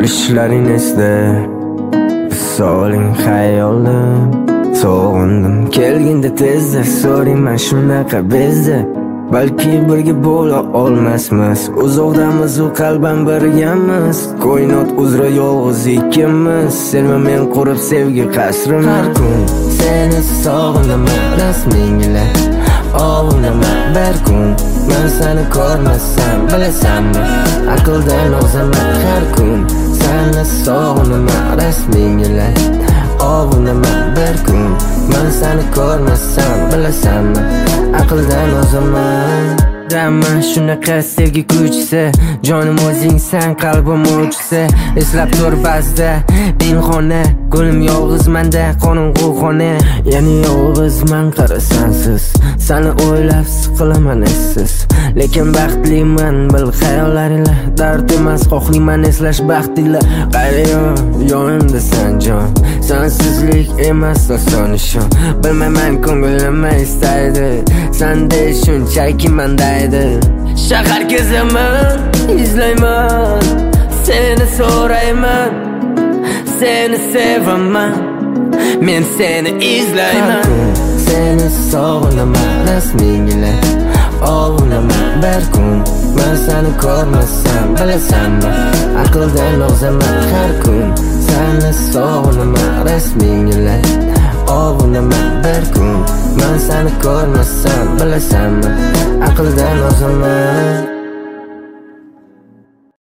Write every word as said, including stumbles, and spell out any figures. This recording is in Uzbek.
ishlaring esda, soling xayolda. Sog'indim kelganda tezda, so'rayman shunaqa bezda. Balki birga bo'la olmasmiz, uzoqdamiz u qalban birgamiz. Koinot uzra yolg'iz ikkimiz, sen va men qurib sevgi qasrim. Har kun seni sog'inaman, rasmingla ovunaman. Bir kun men seni ko'rmasam, bilasanmi, aqldan ozaman. Har kun seni sog'inaman, rasmingla ovunaman. Bir kun men seni ko'rmasam, bilasanmi, aqldan ozaman. Dama shunaqa sevgi kuchisi, jonim o'zingsan, qalbim o'chsa. Eslab tur ba'zida pinxona, gulim yolg'izmanda, qonim g'uxona. Ya'ni yolg'izman qarasansiz, seni o'ylab siqilaman essiz. Lekin baxtliman bil xayollaringla, dard emas xohlayman eslash baxtingla. Qayeryo yonimdasan jon, sensizlik emas oson ishon. Bilmayman ko'nglim istaydi, sende shunchaki mandaydi. Shahar kezaman, izlayman, seni so'rayman, seni sevaman, men seni izlayman. Seni sog'inaman, rasmingla ovunaman. Bir kun men seni ko'rmasam, bilasanmi, aqldan ozaman. Har kun seni sog'inaman, rasmingla ovunaman. Bir kun men seni ko'rmasam, bilasanmi, aqldan ozaman.